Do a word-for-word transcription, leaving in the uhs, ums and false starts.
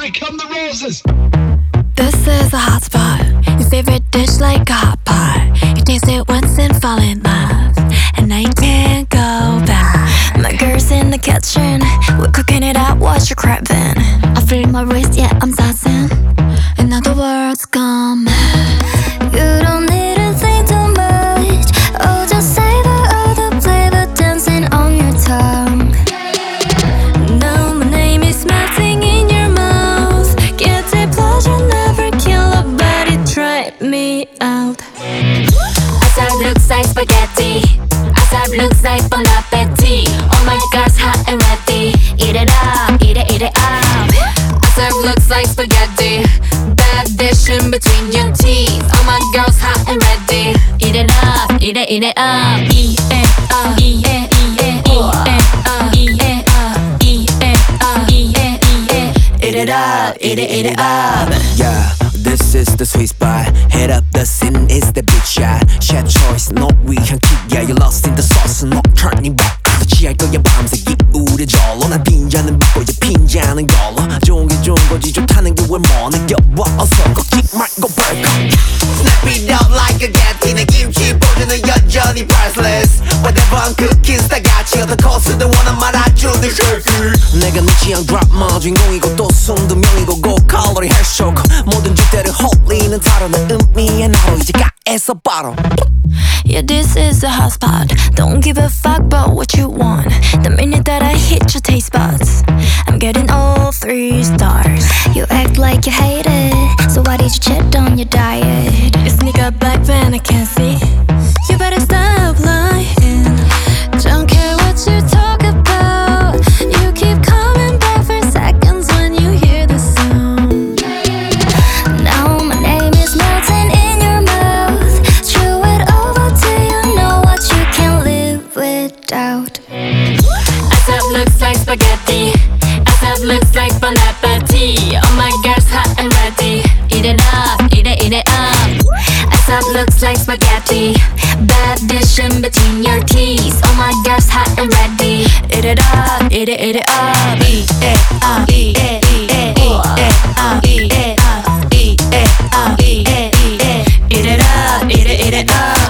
might come the roses. This is a hot spot. Your favorite dish like a hot pot. You taste it once and fall in love, and I can't go back. My girl's in the kitchen, we're cooking it up, watch your crap then. I feel my wrist, yeah, I'm sassing. In other words, come mad. You don't need to think too much. Oh, just savor all the flavor dancing on your tongue. Now my name is melting in your mouth. Get the pleasure, never kill a body, try me out. Asap looks like spaghetti. Asap looks like bon appetit. Oh my God's hot and ready. Eat it up, eat it, eat it up. Asap looks like spaghetti. Bad dish in between your teeth. Oh my girl's hot and ready. Eat it up, eat it, eat it up. Eat it up, eat it, eat it, eat it up, eat it up, eat it up, eat it, eat it. Eat it up, eat it, eat it up. Yeah, this is the sweet spot. Head up the scene, is the big shot. Chef choice, no 위한 kick. Yeah, you're lost in the sauce, no turning back. 더 취할 거야 밤새 기울여져. 난 빈자는 믿고 이제 빈자는 걸로. 좋은 게 좋은 거지 좋다는 게 왜 뭐 느껴봐. 어서 걷기 말고 벌컥. Snap it up like a gat. 내 김치 보드는 여전히 priceless. Whatever I'm cooking 다 같이 어떤 코스든 원한 말아주는 쉐이크. 내가 네 취향 드라마 주인공이고 또 순두명이고 고칼로리 헬쇼크. 모든 주제를 홀리는 다루는 의미의 나로 이제 가에서 바로. Yeah, this is a hot spot. Don't give a fuck about what you want. The minute that I hit your taste buds, I'm getting all three stars. You act like you hate it, so why did you cheat on your diet? You sneak up back when I can't see. You better stop lying. Don't care what you talk about. You keep coming back for seconds when you hear the sound. Now my name is melting in your mouth. Chew it over till you know what you can live without. Asap looks like spaghetti. Asap looks like bon appetit. Oh my girl's hot and ready. Eat it up, eat it, eat it up. Asap looks like spaghetti. Bad dish in between your teeth. Oh my girl's hot and ready. Eat it up, eat it, eat it up. Eat it up, eat it, eat it, eat it up, eat it up, eat it up, eat it, eat it, Eat it up, eat it, eat it up.